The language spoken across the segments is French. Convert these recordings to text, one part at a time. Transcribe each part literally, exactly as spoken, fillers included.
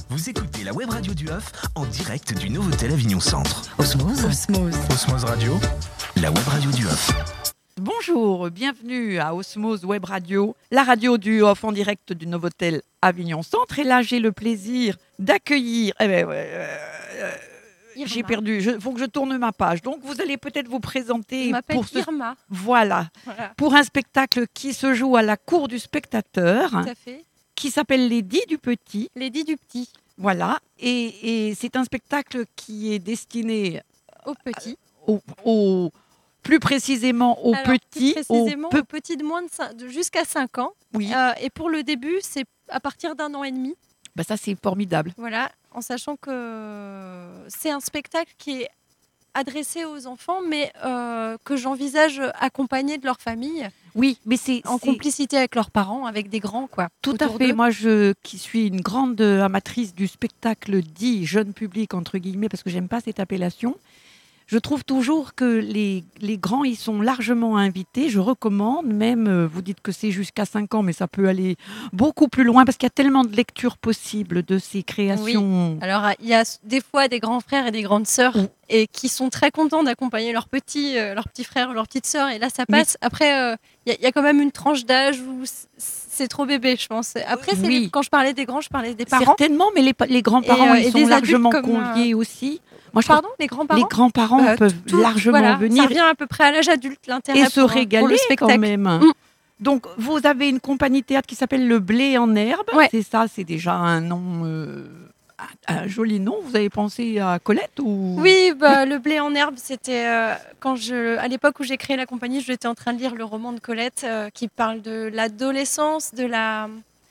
Vous écoutez la web radio du Off en direct du Novotel Avignon Centre. Osmose. Osmose. Osmose Radio, la web radio du Off. Bonjour, bienvenue à Osmose Web Radio, la radio du Off en direct du Novotel Avignon Centre. Et là, j'ai le plaisir d'accueillir... Eh ben, euh, euh, j'ai perdu, il faut que je tourne ma page. Donc, vous allez peut-être vous présenter. Je m'appelle pour ce... Irma. Voilà. voilà, pour un spectacle qui se joue à la Cour du Spectateur. Tout à fait. Qui s'appelle Lady du Petit. Lady du Petit. Voilà, et, et c'est un spectacle qui est destiné aux petits. Au, au, plus précisément aux Alors, petits. Plus précisément aux, aux petits de moins de, cinq, de jusqu'à cinq ans. Oui. Euh, et pour le début, c'est à partir d'un an et demi. Bah ça, c'est formidable. Voilà, en sachant que c'est un spectacle qui est adressé aux enfants, mais euh, que j'envisage accompagner de leur famille. Oui, mais c'est en c'est... complicité avec leurs parents, avec des grands, quoi. Tout à fait. D'eux. Moi, je qui suis une grande amatrice du spectacle dit jeune public entre guillemets, parce que j'aime pas cette appellation. Je trouve toujours que les, les grands y sont largement invités. Je recommande, même, vous dites que c'est jusqu'à cinq ans, mais ça peut aller beaucoup plus loin parce qu'il y a tellement de lectures possibles de ces créations. Oui. Alors, il y a des fois des grands frères et des grandes sœurs oui. et qui sont très contents d'accompagner leurs petits, euh, leurs petits frères ou leurs petites sœurs. Et là, ça passe. Mais... Après, il euh, y, y a quand même une tranche d'âge où c'est trop bébé, je pense. Après, c'est oui. les... quand je parlais des grands, je parlais des parents. Certainement, mais les, les grands-parents, et, ils euh, sont largement comme, conviés euh... aussi. Moi, je Pardon, les grands-parents Les grands-parents euh, peuvent tout, largement voilà, venir. Ça revient à peu près à l'âge adulte, l'intérêt et se pour, régaler pour le spectacle. Quand même. Mmh. Donc, vous avez une compagnie théâtre qui s'appelle Le Blé en Herbe. Ouais. C'est ça, c'est déjà un nom, euh, un, un joli nom. Vous avez pensé à Colette ou... Oui, bah, Le Blé en Herbe, c'était euh, quand je, à l'époque où j'ai créé la compagnie, j'étais en train de lire le roman de Colette euh, qui parle de l'adolescence, de la...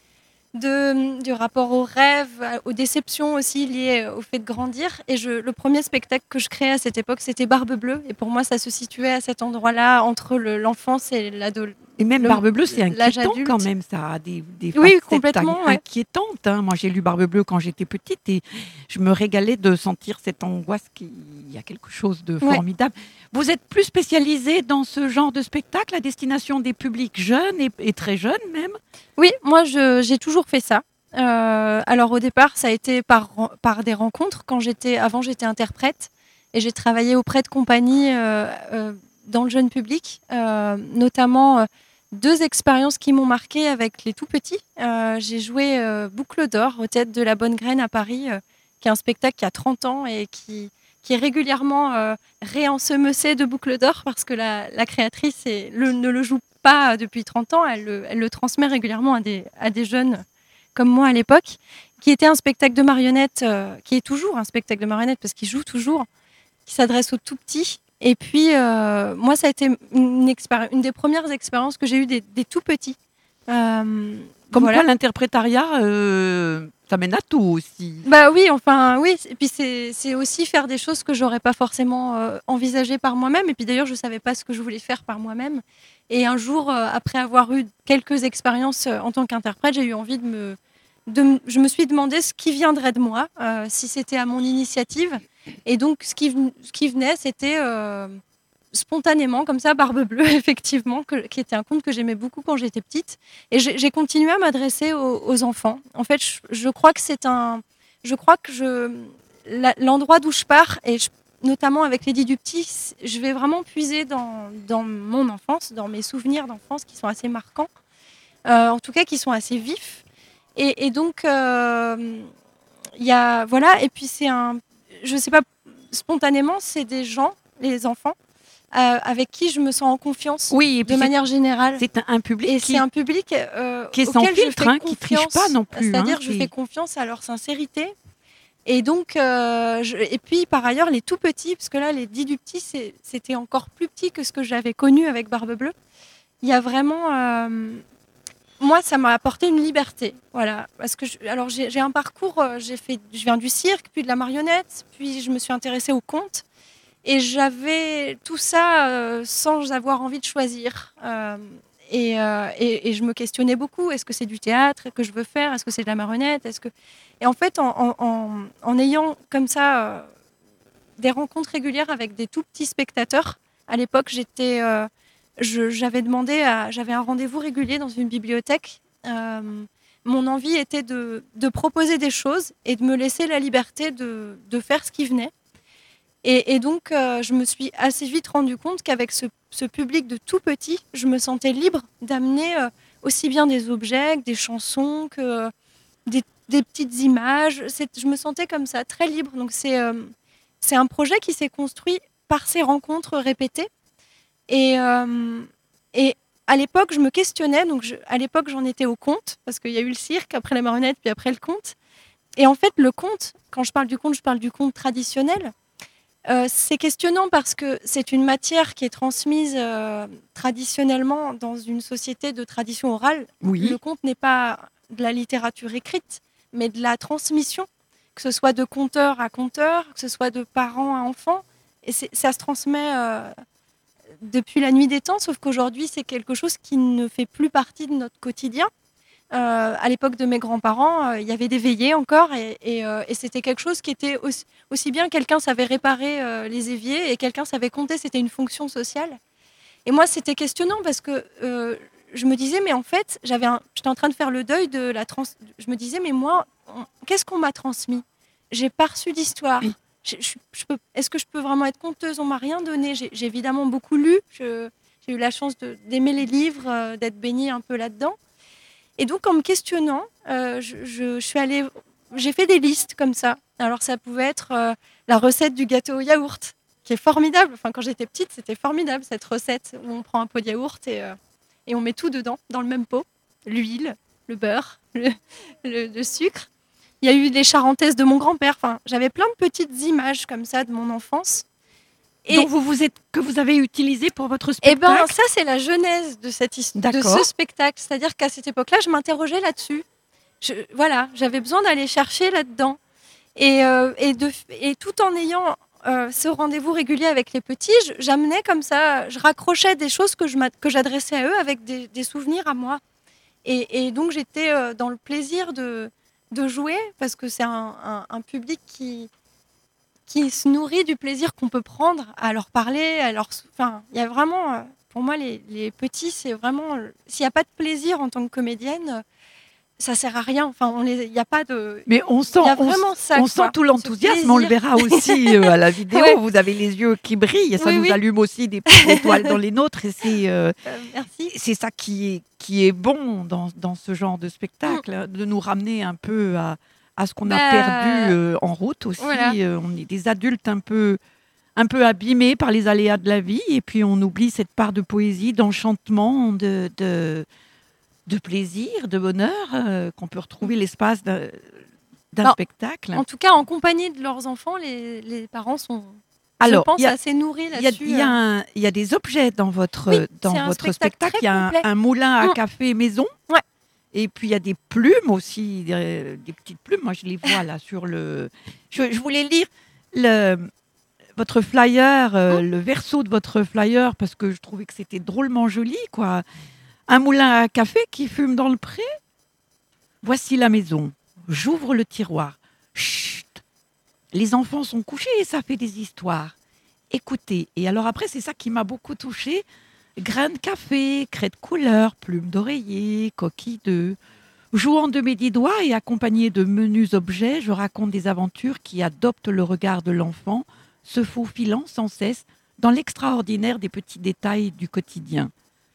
De, du rapport aux rêves, aux déceptions aussi liées au fait de grandir. Et je, le premier spectacle que je créais à cette époque, c'était Barbe Bleue. Et pour moi, ça se situait à cet endroit-là, entre le, l'enfance et l'adolescence. Et même le, Barbe Bleue, c'est inquiétant quand même. Ça a des, des oui, complètement, ouais. inquiétantes. Hein. Moi, j'ai lu Barbe Bleue quand j'étais petite et je me régalais de sentir cette angoisse qu'il y a quelque chose de formidable. Ouais. Vous êtes plus spécialisée dans ce genre de spectacle à destination des publics jeunes et, et très jeunes même? Oui, moi, je, j'ai toujours fait ça. Euh, alors, au départ, ça a été par, par des rencontres. Quand j'étais, avant, j'étais interprète et j'ai travaillé auprès de compagnies euh, euh, dans le jeune public, euh, notamment... Euh, Deux expériences qui m'ont marquée avec les tout petits. Euh, j'ai joué euh, Boucle d'or au Théâtre de la Bonne Graine à Paris, euh, qui est un spectacle qui a trente ans et qui, qui est régulièrement euh, réensemecé de Boucle d'or parce que la, la créatrice est, le, ne le joue pas depuis trente ans, elle le, elle le transmet régulièrement à des, à des jeunes comme moi à l'époque, qui était un spectacle de marionnettes, euh, qui est toujours un spectacle de marionnettes parce qu'il joue toujours, qui s'adresse aux tout petits. Et puis, euh, moi, ça a été une, expéri- une des premières expériences que j'ai eues des, des tout petits. Euh, Comme voilà. Quoi, l'interprétariat, euh, ça mène à tout aussi. Bah oui, enfin, oui. Et puis, c'est, c'est aussi faire des choses que je n'aurais pas forcément euh, envisagées par moi-même. Et puis, d'ailleurs, je ne savais pas ce que je voulais faire par moi-même. Et un jour, euh, après avoir eu quelques expériences euh, en tant qu'interprète, j'ai eu envie de me... De, je me suis demandé ce qui viendrait de moi, euh, si c'était à mon initiative. Et donc, ce qui, ce qui venait, c'était euh, spontanément, comme ça, Barbe Bleue, effectivement, que, qui était un conte que j'aimais beaucoup quand j'étais petite. Et j'ai, j'ai continué à m'adresser aux, aux enfants. En fait, je, je crois que c'est un... Je crois que je, la, l'endroit d'où je pars, et je, notamment avec Lady du Petit, je vais vraiment puiser dans, dans mon enfance, dans mes souvenirs d'enfance qui sont assez marquants, euh, en tout cas qui sont assez vifs. Et, et donc, il euh, y a... Voilà, et puis c'est un... Je ne sais pas, spontanément, c'est des gens, les enfants, euh, avec qui je me sens en confiance oui, et puis de manière générale. C'est un public et qui, c'est un public euh, qui est sans filtre, hein, qui ne triche pas non plus. C'est-à-dire hein, je qui... fais confiance à leur sincérité. Et donc, euh, je, et puis par ailleurs, les tout petits, parce que là, les dix du petit, c'est, c'était encore plus petit que ce que j'avais connu avec Barbe Bleue. Il y a vraiment... Euh, moi, ça m'a apporté une liberté, voilà. Parce que je, alors j'ai, j'ai un parcours, j'ai fait, je viens du cirque, puis de la marionnette, puis je me suis intéressée au conte, et j'avais tout ça euh, sans avoir envie de choisir. Euh, et, euh, et, et je me questionnais beaucoup. Est-ce que c'est du théâtre que je veux faire? Est-ce que c'est de la marionnette? Est-ce que... Et en fait, en, en, en ayant comme ça euh, des rencontres régulières avec des tout petits spectateurs, à l'époque, j'étais euh, Je, j'avais demandé, à, j'avais un rendez-vous régulier dans une bibliothèque euh, mon envie était de, de proposer des choses et de me laisser la liberté de, de faire ce qui venait. Et, et donc, euh, je me suis assez vite rendu compte qu'avec ce, ce public de tout petit, je me sentais libre d'amener euh, aussi bien des objets, que des chansons, que euh, des, des petites images. C'est, je me sentais comme ça, très libre. Donc, c'est, euh, c'est un projet qui s'est construit par ces rencontres répétées. Et, euh, et à l'époque, je me questionnais. Donc, je, à l'époque, j'en étais au conte, parce qu'il y a eu le cirque, après la marionnette, puis après le conte. Et en fait, le conte, quand je parle du conte, je parle du conte traditionnel. Euh, c'est questionnant parce que c'est une matière qui est transmise euh, traditionnellement dans une société de tradition orale. Oui. Le conte n'est pas de la littérature écrite, mais de la transmission, que ce soit de conteur à conteur, que ce soit de parents à enfants. Et c'est, ça se transmet euh, depuis la nuit des temps, sauf qu'aujourd'hui, c'est quelque chose qui ne fait plus partie de notre quotidien. Euh, à l'époque de mes grands-parents, euh, il y avait des veillées encore et, et, euh, et c'était quelque chose qui était aussi, aussi bien quelqu'un savait réparer euh, les éviers et quelqu'un savait compter, c'était une fonction sociale. Et moi, c'était questionnant parce que euh, je me disais, mais en fait, j'avais un, j'étais en train de faire le deuil de la trans. Je me disais, mais moi, on, qu'est-ce qu'on m'a transmis ? J'ai pas reçu d'histoire. Oui. Je, je, je peux, est-ce que je peux vraiment être conteuse ? On m'a rien donné. J'ai, j'ai évidemment beaucoup lu. Je, j'ai eu la chance de, d'aimer les livres, euh, d'être baignée un peu là-dedans. Et donc, en me questionnant, euh, je, je, je suis allée, j'ai fait des listes comme ça. Alors, ça pouvait être euh, la recette du gâteau au yaourt, qui est formidable. Enfin, quand j'étais petite, c'était formidable, cette recette où on prend un pot de yaourt et, euh, et on met tout dedans, dans le même pot. L'huile, le beurre, le, le, le sucre. Il y a eu les charentaises de mon grand-père. Enfin, j'avais plein de petites images comme ça de mon enfance. Et donc vous, vous êtes, que vous avez utilisé pour votre spectacle ? Eh bien, ça, c'est la genèse de, cette histoire, de ce spectacle. C'est-à-dire qu'à cette époque-là, je m'interrogeais là-dessus. Je, voilà, j'avais besoin d'aller chercher là-dedans. Et, euh, et, de, et tout en ayant euh, ce rendez-vous régulier avec les petits, je, j'amenais comme ça, je raccrochais des choses que, je que j'adressais à eux avec des, des souvenirs à moi. Et, et donc, j'étais euh, dans le plaisir de, de jouer, parce que c'est un, un, un public qui... qui se nourrit du plaisir qu'on peut prendre à leur parler, à leur... Enfin, il y a vraiment, pour moi, les, les petits, c'est vraiment... S'il n'y a pas de plaisir en tant que comédienne, ça ne sert à rien. Enfin, on les... il n'y a pas de... Mais on sent, il y a vraiment on, ça, on sent tout l'enthousiasme, on le verra aussi euh, à la vidéo. Ouais. Vous avez les yeux qui brillent, et ça oui, nous oui. allume aussi des petites étoiles dans les nôtres. Et c'est, euh, euh, merci. c'est ça qui est, qui est bon dans, dans ce genre de spectacle, mm. de nous ramener un peu à... à ce qu'on bah, a perdu euh, en route aussi. Voilà. Euh, on est des adultes un peu, un peu abîmés par les aléas de la vie et puis on oublie cette part de poésie, d'enchantement, de, de, de plaisir, de bonheur euh, qu'on peut retrouver l'espace d'un, d'un non, spectacle. En tout cas, en compagnie de leurs enfants, les, les parents sont, Alors, je pense, a, assez nourris là-dessus. Il y, euh... y, y a des objets dans votre, oui, dans votre spectacle. Il y a un, un moulin à mmh. café maison. Ouais. Et puis, il y a des plumes aussi, des, des petites plumes. Moi, je les vois là sur le... Je, je voulais lire le, votre flyer, euh, mmh. le verso de votre flyer, parce que je trouvais que c'était drôlement joli, quoi. Un moulin à café qui fume dans le pré. Voici la maison. J'ouvre le tiroir. Chut. Les enfants sont couchés et ça fait des histoires. Écoutez. Et alors après, c'est ça qui m'a beaucoup touchée. Grains de café, craies de couleur, plumes d'oreiller, coquilles d'œufs. Jouant de mes dix doigts et accompagné de menus objets, je raconte des aventures qui adoptent le regard de l'enfant, se faufilant sans cesse dans l'extraordinaire des petits détails du quotidien.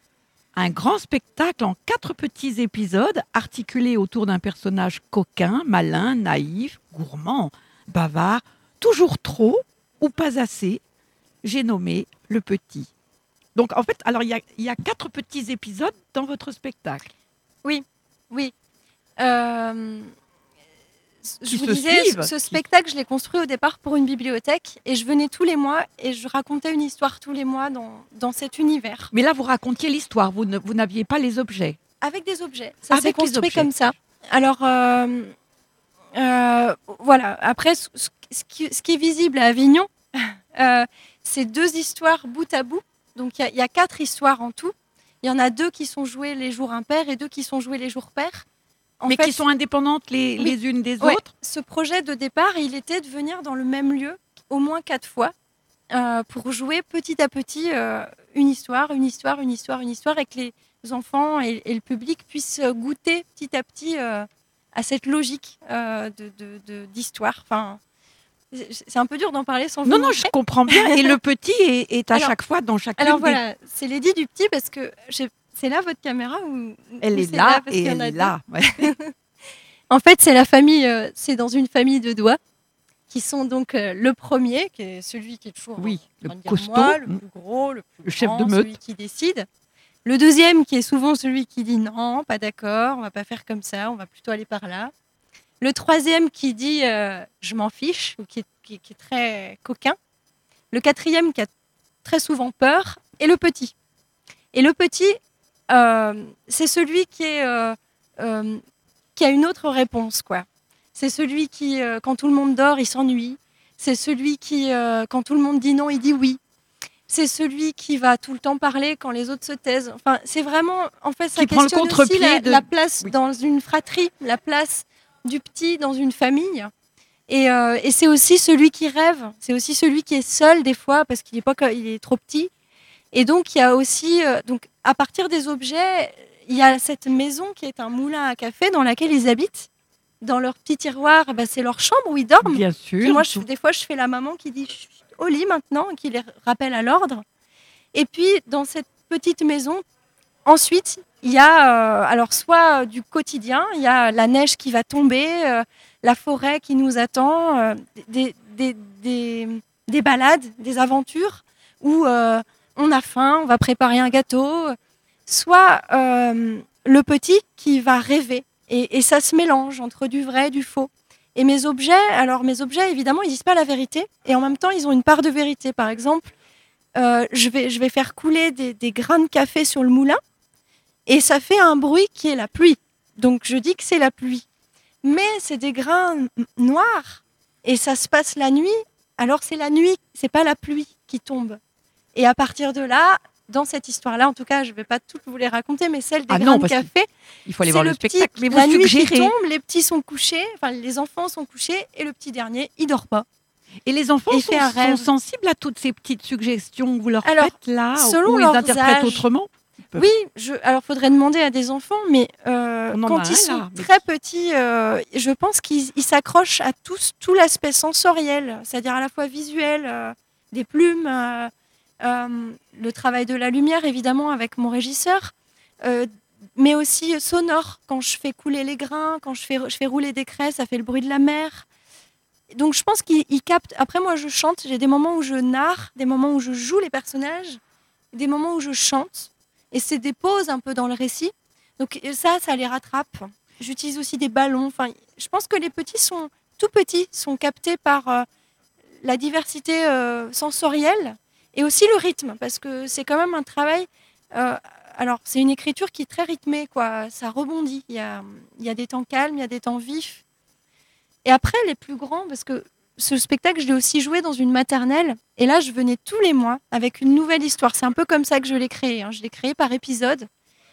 Un grand spectacle en quatre petits épisodes articulés autour d'un personnage coquin, malin, naïf, gourmand, bavard, toujours trop ou pas assez. J'ai nommé le petit. Donc, en fait, alors il y a, y a quatre petits épisodes dans votre spectacle. Oui, oui. Euh, je qui vous se disais, suivent. ce spectacle, je l'ai construit au départ pour une bibliothèque et je venais tous les mois et je racontais une histoire tous les mois dans, dans cet univers. Mais là, vous racontiez l'histoire, vous, ne, vous n'aviez pas les objets. Avec des objets. Ça Avec s'est construit comme ça. Alors, euh, euh, voilà. Après, ce, ce, qui, ce qui est visible à Avignon, euh, c'est deux histoires bout à bout. Donc, il y, y a quatre histoires en tout. Il y en a deux qui sont jouées les jours impairs et deux qui sont jouées les jours pairs. En Mais fait, qui sont indépendantes les, oui, les unes des ouais, autres. Ce projet de départ, il était de venir dans le même lieu au moins quatre fois euh, pour jouer petit à petit euh, une histoire, une histoire, une histoire, une histoire, et que les, enfants et, et le public puissent goûter petit à petit euh, à cette logique euh, de, de, de, d'histoire. Enfin, c'est un peu dur d'en parler sans vous Non, non, montrer. je comprends bien. Et le petit est, est à Alors- chaque fois dans chacune Alors des- voilà, c'est Lady du petit parce que je- c'est là votre caméra ou Elle ou est c'est là parce et qu'il y en elle a est deux. là. Ouais. En fait, c'est la famille, euh, c'est dans une famille de doigts qui sont donc euh, le premier, qui est celui qui est toujours Oui, en le train de dire costaud, moi, le mm. plus gros, le plus Le chef grand, de meute. celui qui décide. Le deuxième qui est souvent celui qui dit non, pas d'accord, on va pas faire comme ça, on va plutôt aller par là. Le troisième qui dit euh, je m'en fiche, ou qui est, qui- qui est très coquin. Le quatrième qui a très souvent peur, et le petit. Et le petit, euh, c'est celui qui est euh, euh, qui a une autre réponse, quoi. C'est celui qui, euh, quand tout le monde dort, il s'ennuie. C'est celui qui, euh, quand tout le monde dit non, il dit oui. C'est celui qui va tout le temps parler quand les autres se taisent. Enfin, c'est vraiment, en fait, ça Qui prend le questionne aussi contre-pied la, de- la place Oui. dans une fratrie, la place du petit dans une famille. Et, euh, et c'est aussi celui qui rêve. C'est aussi celui qui est seul des fois parce qu'il est pas, co- il est trop petit. Et donc il y a aussi, euh, donc à partir des objets, il y a cette maison qui est un moulin à café dans laquelle ils habitent. Dans leur petit tiroir, bah, c'est leur chambre où ils dorment. Bien Puis sûr. moi, je, des fois, je fais la maman qui dit Chut, au lit maintenant, qui les rappelle à l'ordre. Et puis, dans cette petite maison, ensuite, il y a, euh, alors soit euh, du quotidien, il y a la neige qui va tomber, euh, la forêt qui nous attend, euh, des, des, des, des balades, des aventures où euh, on a faim, on va préparer un gâteau, soit euh, le petit qui va rêver. Et, et ça se mélange entre du vrai et du faux. Et mes objets, alors mes objets, évidemment, ils disent pas la vérité, et en même temps, ils ont une part de vérité. Par exemple, euh, je, vais, je vais faire couler des, des grains de café sur le moulin, et ça fait un bruit qui est la pluie. Donc je dis que c'est la pluie. Mais c'est des grains n- noirs, et ça se passe la nuit, alors c'est la nuit, c'est pas la pluie qui tombe. Et à partir de là, dans cette histoire-là, en tout cas, je ne vais pas toutes vous les raconter, mais celle des Ah grains non, de parce que café, Il faut aller c'est voir le, le petit, spectacle. Mais vous la nuit qui suggérez. tombe, les petits sont couchés, enfin les enfants sont couchés, et le petit dernier, il dort pas. Et les enfants Et sont, fait un sont rêve. sensibles à toutes ces petites suggestions que vous leur Alors, faites là, selon ou ils leurs interprètent âges, autrement. Peu. Oui, je, alors faudrait demander à des enfants, mais euh, On en a quand un, ils sont là, mais- très petits, euh, je pense qu'ils ils s'accrochent à tous, tout l'aspect sensoriel, c'est-à-dire à la fois visuel, euh, des plumes, euh, euh, le travail de la lumière, évidemment, avec mon régisseur, euh, mais aussi sonore. Quand je fais couler les grains, quand je fais, je fais rouler des craies, ça fait le bruit de la mer. Donc je pense qu'ils ils captent. Après, moi, je chante. J'ai des moments où je narre, des moments où je joue les personnages, des moments où je chante. Et c'est des pauses un peu dans le récit. Donc ça, ça les rattrape. J'utilise aussi des ballons. Enfin, je pense que les petits sont tout petits, sont captés par euh, la diversité euh, sensorielle et aussi le rythme, parce que c'est quand même un travail. euh, alors, c'est une écriture qui est très rythmée, quoi. Ça rebondit. Il y a, il y a des temps calmes, il y a des temps vifs. Et après, les plus grands, parce que ce spectacle, je l'ai aussi joué dans une maternelle. Et là, je venais tous les mois avec une nouvelle histoire. C'est un peu comme ça que je l'ai créé. Hein. Je l'ai créé par épisode.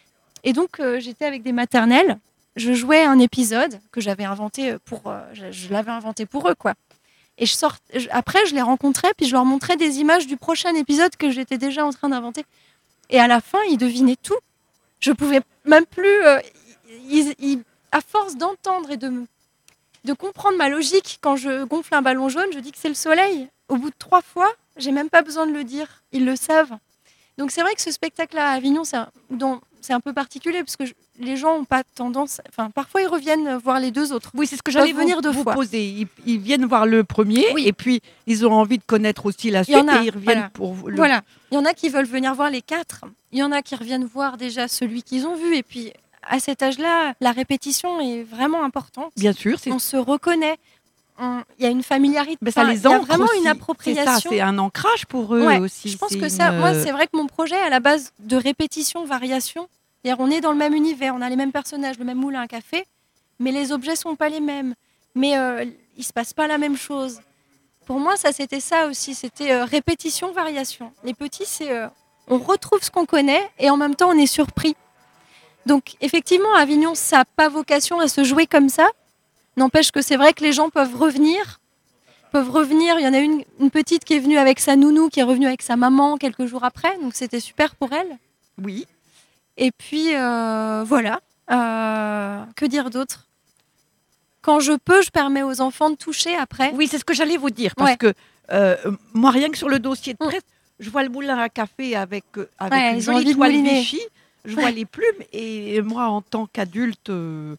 Et donc, euh, j'étais avec des maternelles. Je jouais un épisode que j'avais inventé pour... euh, je je l'avais inventé pour eux, quoi. Et je sort... je- après, je les rencontrais, puis je leur montrais des images du prochain épisode que j'étais déjà en train d'inventer. Et à la fin, ils devinaient tout. Je pouvais même plus... euh, ils- ils- à force d'entendre et de, me- de comprendre ma logique, quand je gonfle un ballon jaune, je dis que c'est le soleil. Au bout de trois fois, j'ai même pas besoin de le dire. Ils le savent. Donc c'est vrai que ce spectacle-là à Avignon, c'est un, dont- c'est un peu particulier, parce que je- les gens n'ont pas tendance... Enfin, parfois, ils reviennent voir les deux autres. Oui, c'est ce que Peuvent j'allais venir vous, deux vous fois. poser. Ils, ils viennent voir le premier Oui. et puis ils ont envie de connaître aussi la Il suite y en a, et ils reviennent voilà. pour le... Voilà. Il y en a qui veulent venir voir les quatre. Il y en a qui reviennent voir déjà celui qu'ils ont vu. Et puis, à cet âge-là, la répétition est vraiment importante. Bien sûr, c'est On se reconnaît. On- Il y a une familiarité. ben, ça Enfin, les il y a ancre vraiment aussi. une C'est ça, appropriation. c'est un ancrage pour eux Ouais, aussi. Je pense C'est que ça, une, moi, euh, c'est vrai que mon projet, à la base de répétition, variation, c'est-à-dire on est dans le même univers, on a les mêmes personnages, le même moulin à café, mais les objets sont pas les mêmes. Mais euh, il se passe pas la même chose. Pour moi, ça, c'était ça aussi. C'était euh, répétition, variation. Les petits, c'est euh, on retrouve ce qu'on connaît et en même temps, on est surpris. Donc, effectivement, Avignon, ça n'a pas vocation à se jouer comme ça. N'empêche que c'est vrai que les gens peuvent revenir. Peuvent revenir. Il y en a une, une petite qui est venue avec sa nounou, qui est revenue avec sa maman quelques jours après. Donc, c'était super pour elle. Oui. Et puis, euh, voilà. Euh, que dire d'autre ? Quand je peux, je permets aux enfants de toucher après. Oui, c'est ce que j'allais vous dire. Parce Ouais. que euh, moi, rien que sur le dossier de Mm. presse, je vois le moulin à café avec, euh, avec Ouais, une ils ont jolie envie de toile mouliner. Vichy. Je vois les plumes. Et moi, en tant qu'adulte, euh,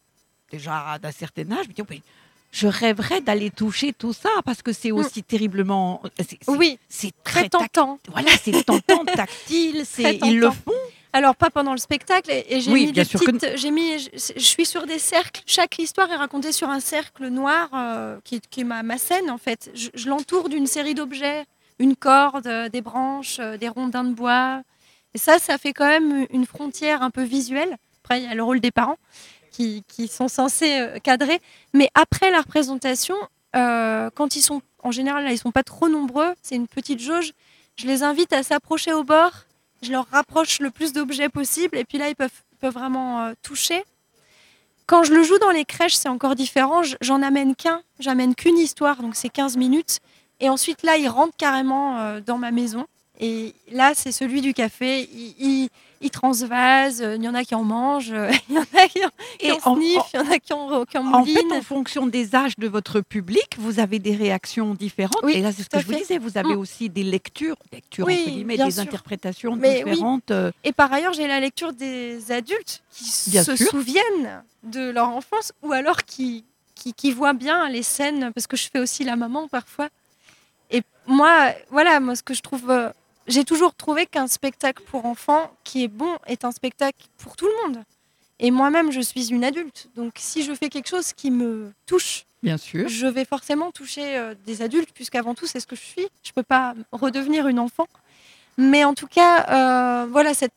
déjà d'un certain âge, je me dis, oh, mais je rêverais d'aller toucher tout ça parce que c'est aussi terriblement. c'est- c'est- Oui, C'est très très tac- tentant. Voilà, c'est tentant, tactile. C'est, Très ils le tentant. font. Alors, pas pendant le spectacle. Et, et j'ai Oui, mis bien des sûr que petites. J'ai mis. Je, je suis sur des cercles. Chaque histoire est racontée sur un cercle noir euh, qui, est- qui est ma, ma scène en fait. Je, je l'entoure d'une série d'objets, une corde, euh, des branches, euh, des rondins de bois. Et ça, ça fait quand même une frontière un peu visuelle. Après, il y a le rôle des parents qui, qui sont censés euh, cadrer. Mais après la représentation, euh, quand ils sont, en général, là, ils sont pas trop nombreux, c'est une petite jauge, je les invite à s'approcher au bord, je leur rapproche le plus d'objets possible, et puis là, ils peuvent, peuvent vraiment euh, toucher. Quand je le joue dans les crèches, c'est encore différent. J- J'en amène qu'un, j'amène qu'une histoire, donc c'est quinze minutes. Et ensuite, là, ils rentrent carrément euh, dans ma maison. Et là, c'est celui du café. Il, il, il transvase, euh, il y en a qui en mangent, euh, il y en a qui en, qui Et en en- sniffent, en- il y en a qui en, qui en En fait, moulinent. en fonction des âges de votre public, vous avez des réactions différentes. Oui, Et là, c'est ce tout à que je vous fait. disais, vous avez Mm. aussi des lectures, lectures Oui, entre guillemets, bien des sûr. interprétations Mais oui. différentes. euh, Et par ailleurs, j'ai la lecture des adultes qui Bien se sûr. souviennent de leur enfance ou alors qui, qui, qui voient bien les scènes, parce que je fais aussi la maman parfois. Et moi, voilà, moi, ce que je trouve. euh, j'ai toujours trouvé qu'un spectacle pour enfants qui est bon est un spectacle pour tout le monde. Et moi-même, je suis une adulte. Donc, si je fais quelque chose qui me touche, Bien sûr. je vais forcément toucher euh, des adultes, puisqu'avant tout, c'est ce que je suis. Je ne peux pas redevenir une enfant. Mais en tout cas, euh, voilà, cette...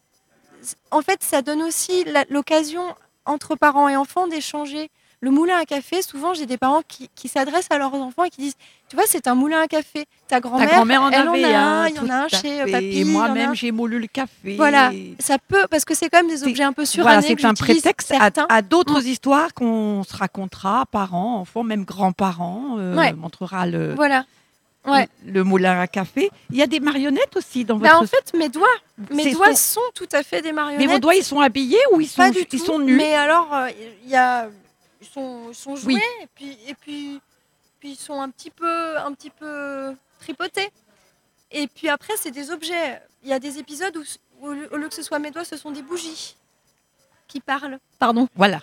en fait, ça donne aussi la- l'occasion entre parents et enfants d'échanger. Le moulin à café, souvent, j'ai des parents qui, qui s'adressent à leurs enfants et qui disent, tu vois, c'est un moulin à café. Ta Ta grand-mère, grand-mère en elle avait en a un, un, il y en tout a un à chez fait. papy. Et il y en a moi-même, un- j'ai moulu le café. Voilà, ça peut, parce que c'est quand même des C'est- objets un peu surannés. Voilà, que c'est un j'utilise prétexte à, certains. à d'autres Mm. histoires qu'on se racontera, parents, enfants, même grands-parents. euh, Ouais. montrera le, Voilà. Ouais. le, le moulin à café. Il y a des marionnettes aussi dans Bah, votre. en fait, mes doigts, mes C'est doigts son- sont tout à fait des Mais marionnettes. vos doigts, ils sont habillés ou ils sont, Pas du ils tout, sont nus? mais alors, euh, il y a, ils sont, ils sont joués Oui. et puis, et puis, puis ils sont un petit peu, un petit peu tripotés. Et puis après, c'est des objets. Il y a des épisodes où, où, au lieu que ce soit mes doigts, ce sont des bougies qui parlent. Pardon. Voilà.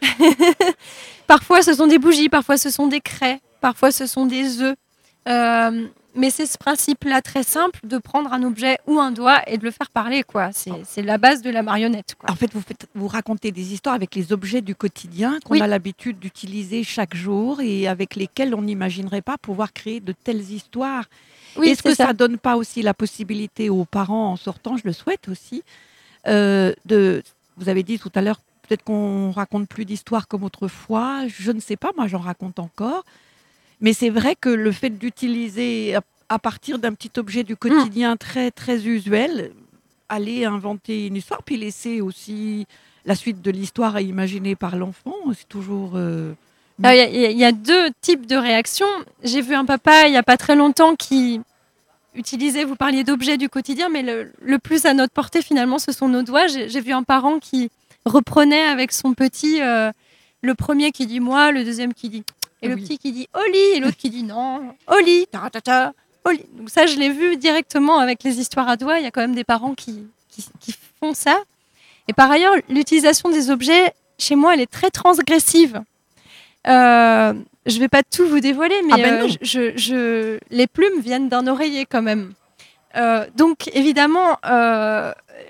Parfois, ce sont des bougies, parfois, ce sont des craies, parfois, ce sont des œufs. Euh, mais c'est ce principe-là très simple de prendre un objet ou un doigt et de le faire parler, quoi. C'est, c'est la base de la marionnette, quoi. En fait, vous, faites, vous racontez des histoires avec les objets du quotidien qu'on Oui. a l'habitude d'utiliser chaque jour et avec lesquels on n'imaginerait pas pouvoir créer de telles histoires. Oui, Est-ce c'est que ça. donne pas aussi la possibilité aux parents, en sortant, je le souhaite aussi, euh, de, vous avez dit tout à l'heure, peut-être qu'on raconte plus d'histoires comme autrefois, je ne sais pas, moi j'en raconte encore, mais c'est vrai que le fait d'utiliser à, à partir d'un petit objet du quotidien très très usuel, aller inventer une histoire, puis laisser aussi la suite de l'histoire à imaginer par l'enfant, c'est toujours... euh, Il y, a- il y a deux types de réactions. J'ai vu un papa il n'y a pas très longtemps qui utilisait, vous parliez d'objets du quotidien, mais le, le plus à notre portée finalement, ce sont nos doigts. J'ai, j'ai vu un parent qui reprenait avec son petit, euh, le premier qui dit moi, le deuxième qui dit, et le Oui. petit qui dit Oli, et l'autre qui dit non, Oli, ta ta ta, Oli. Donc ça, je l'ai vu directement avec les histoires à doigts. Il y a quand même des parents qui, qui, qui font ça. Et par ailleurs, l'utilisation des objets, chez moi, elle est très transgressive. Euh, je vais pas tout vous dévoiler, mais Ah ben euh, non. je, je, les plumes viennent d'un oreiller quand même. Euh, donc évidemment, euh,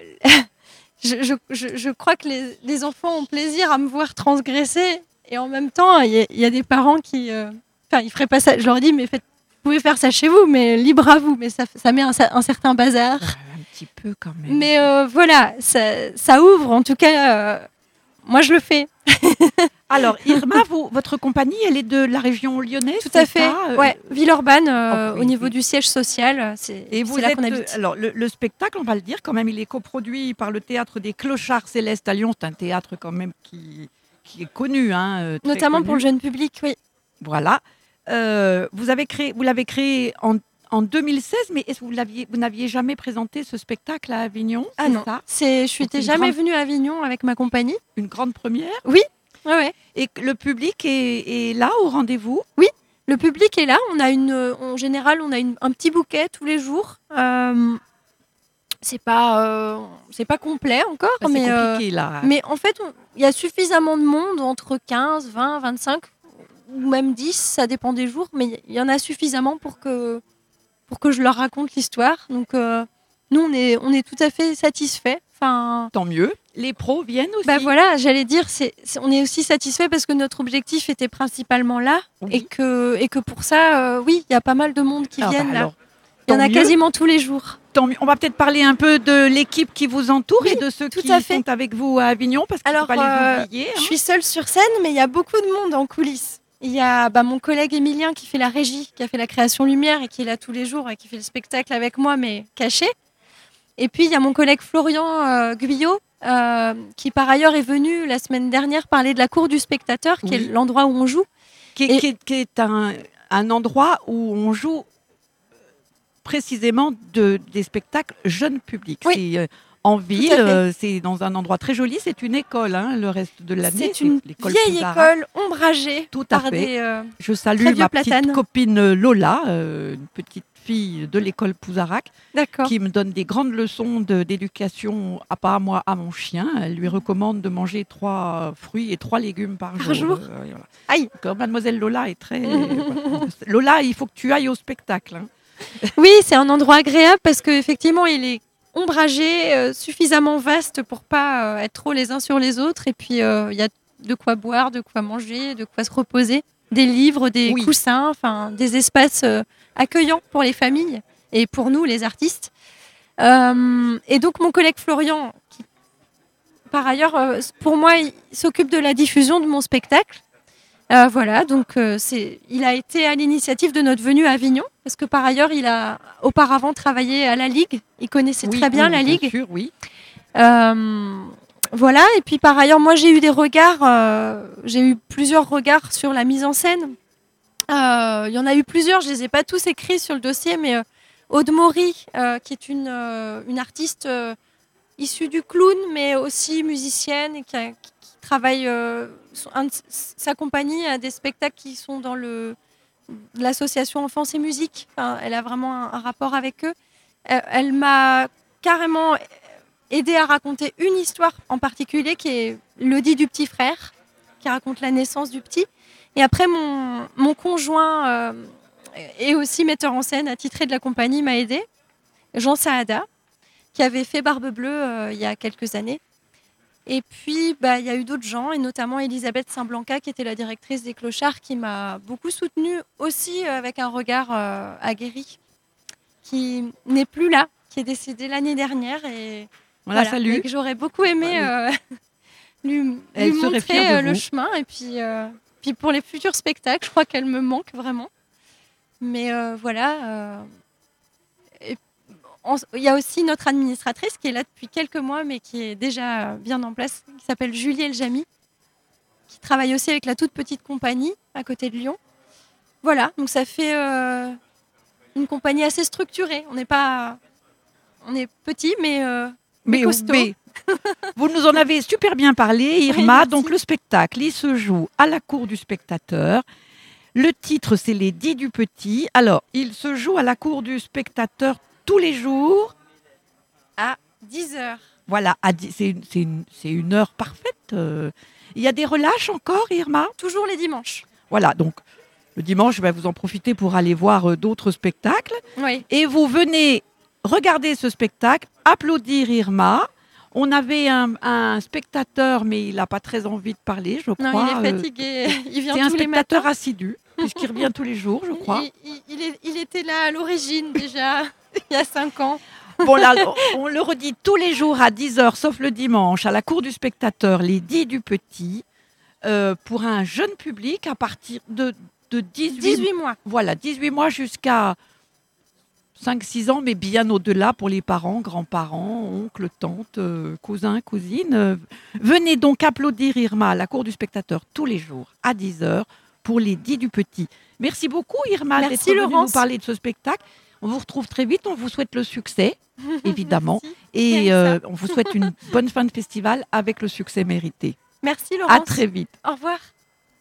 je, je, je, je crois que les, les enfants ont plaisir à me voir transgresser, et en même temps, il y, y a des parents qui, euh, enfin, ils feraient pas ça. Je leur dis, mais faites, vous pouvez faire ça chez vous, mais libre à vous. Mais ça, ça met un, un certain bazar. un petit peu quand même. Mais euh, voilà, ça, ça ouvre. En tout cas, euh, moi, je le fais. Alors, Irma, vous, votre compagnie, elle est de la région lyonnaise, Tout à c'est fait. ça, euh, Ouais, Villeurbanne, euh, Oh, oui, au niveau oui. du siège social. C'est, Et vous c'est là êtes, qu'on habite. alors le, le spectacle, on va le dire quand même, il est coproduit par le théâtre des Clochards Célestes à Lyon. C'est un théâtre quand même qui, qui est connu, hein, euh, très Notamment connu. pour le jeune public, oui. Voilà. Euh, vous avez créé, vous l'avez créé en, en deux mille seize, mais est-ce que vous, l'aviez, vous n'aviez jamais présenté ce spectacle à Avignon? Ah c'est non, ça c'est, je n'étais jamais grande... venue à Avignon avec ma compagnie. Une grande première? Oui, ouais, ouais. Et le public est, est là au rendez-vous? Oui, le public est là. On a une, en général, on a une, un petit bouquet tous les jours. Euh, c'est pas, euh, c'est pas complet encore, bah, mais, c'est compliqué, euh, là. mais en fait, il y a suffisamment de monde, entre quinze, vingt, vingt-cinq, ou même dix, ça dépend des jours, mais il y en a suffisamment pour que, pour que je leur raconte l'histoire. Donc, euh, nous, on est, on est tout à fait satisfaits. Enfin, tant mieux. Les pros viennent aussi. Bah voilà, j'allais dire, c'est, c'est, on est aussi satisfaits parce que notre objectif était principalement là, oui. et, que, et que pour ça, euh, oui, il y a pas mal de monde qui ah viennent bah là. Alors, il y en a mieux. quasiment tous les jours. Tant mieux. On va peut-être parler un peu de l'équipe qui vous entoure oui, et de ceux qui sont avec vous à Avignon, parce qu'il ne faut pas euh, les oublier. Hein. Je suis seule sur scène, mais il y a beaucoup de monde en coulisses. Il y a bah, mon collègue Emilien qui fait la régie, qui a fait la création lumière et qui est là tous les jours et qui fait le spectacle avec moi, mais caché. Et puis, il y a mon collègue Florian euh, Guyot, euh, qui par ailleurs est venu la semaine dernière parler de la cour du spectateur, qui oui. est l'endroit où on joue. Qui est, et... qui est, qui est un, un endroit où on joue précisément de, des spectacles jeunes publics. Oui. C'est euh, en ville, euh, c'est dans un endroit très joli. C'est une école, hein, le reste de l'année. C'est une l'école vieille école ombragée Tout à par fait. des euh, Je salue ma platanes. petite copine Lola, euh, une petite fille de l'école Pouzarac, D'accord. qui me donne des grandes leçons de, d'éducation, à pas à moi, à mon chien. Elle lui recommande de manger trois fruits et trois légumes par, par jour. jour. Euh, voilà. Aïe. Comme mademoiselle Lola est très... Lola, il faut que tu ailles au spectacle. Hein. Oui, c'est un endroit agréable parce qu'effectivement, il est ombragé, euh, suffisamment vaste pour pas euh, être trop les uns sur les autres. Et puis, il euh, y a de quoi boire, de quoi manger, de quoi se reposer. Des livres, des oui. coussins, enfin, des espaces euh, accueillants pour les familles et pour nous, les artistes. Euh, et donc, mon collègue Florian, qui, par ailleurs, euh, pour moi, il s'occupe de la diffusion de mon spectacle. Euh, voilà, donc euh, c'est, il a été à l'initiative de notre venue à Avignon, parce que par ailleurs, il a auparavant travaillé à la Ligue. Il connaissait oui, très bien oui, la bien Ligue. Sûr, oui. Euh, voilà, et puis par ailleurs, moi j'ai eu des regards, euh, j'ai eu plusieurs regards sur la mise en scène. Euh, il y en a eu plusieurs, je les ai pas tous écrits sur le dossier, mais euh, Aude Maury, euh, qui est une, euh, une artiste euh, issue du clown, mais aussi musicienne et qui, a, qui travaille, euh, un, sa compagnie a des spectacles qui sont dans le, l'association Enfance et Musique. Enfin, elle a vraiment un, un rapport avec eux. Euh, elle m'a carrément aidé à raconter une histoire en particulier qui est l'Odyssée du petit frère, qui raconte la naissance du petit. Et après, mon, mon conjoint euh, et aussi metteur en scène attitré de la compagnie m'a aidé, Jean Saada, qui avait fait Barbe Bleue euh, il y a quelques années. Et puis, bah, il y a eu d'autres gens, et notamment Elisabeth Saint-Blanca, qui était la directrice des Clochards, qui m'a beaucoup soutenue aussi euh, avec un regard euh, aguerri, qui n'est plus là, qui est décédée l'année dernière. Et voilà, voilà, salut. Et que j'aurais beaucoup aimé euh, lui, lui montrer euh, le chemin. Et puis, euh, puis pour les futurs spectacles, je crois qu'elle me manque vraiment. Mais euh, voilà. Euh, et il y a aussi notre administratrice qui est là depuis quelques mois, mais qui est déjà bien en place, qui s'appelle Julie Eljami, qui travaille aussi avec la toute petite compagnie à côté de Lyon. Voilà, donc ça fait euh, une compagnie assez structurée. On n'est pas, on est petit, mais, euh, mais, mais costaud. Mais, vous nous en avez super bien parlé, Irma. Oui, donc le spectacle, il se joue à la cour du spectateur. Le titre, c'est Les Dix du Petit. Alors, il se joue à la cour du spectateur tous les jours à dix heures. Voilà, à dix, c'est, une, c'est, une, c'est une heure parfaite. Euh, il y a des relâches encore, Irma ? Toujours les dimanches. Voilà, donc le dimanche, je vais vous en profiter pour aller voir euh, d'autres spectacles. Oui. Et vous venez regarder ce spectacle, applaudir Irma. On avait un, un spectateur, mais il n'a pas très envie de parler, je crois. Non, il est fatigué. Euh, il vient c'est tous un spectateur les matins. assidu, puisqu'il revient tous les jours, je crois. Il, il, il, est, il était là à l'origine déjà, il y a cinq ans. Bon, là, on le redit tous les jours à dix heures, sauf le dimanche, à la cour du spectateur, les dix du Petit, euh, pour un jeune public à partir de, de dix-huit, dix-huit mois. Voilà, dix-huit mois jusqu'à cinq six ans, mais bien au-delà pour les parents, grands-parents, oncles, tantes, euh, cousins, cousines. Euh, venez donc applaudir Irma à la cour du spectateur tous les jours à dix heures pour les dix du Petit. Merci beaucoup Irma Merci, d'être venue Laurence. nous parler de ce spectacle. On vous retrouve très vite. On vous souhaite le succès, évidemment. Merci. Et euh, on vous souhaite une bonne fin de festival avec le succès mérité. Merci Laurence. À très vite. Au revoir.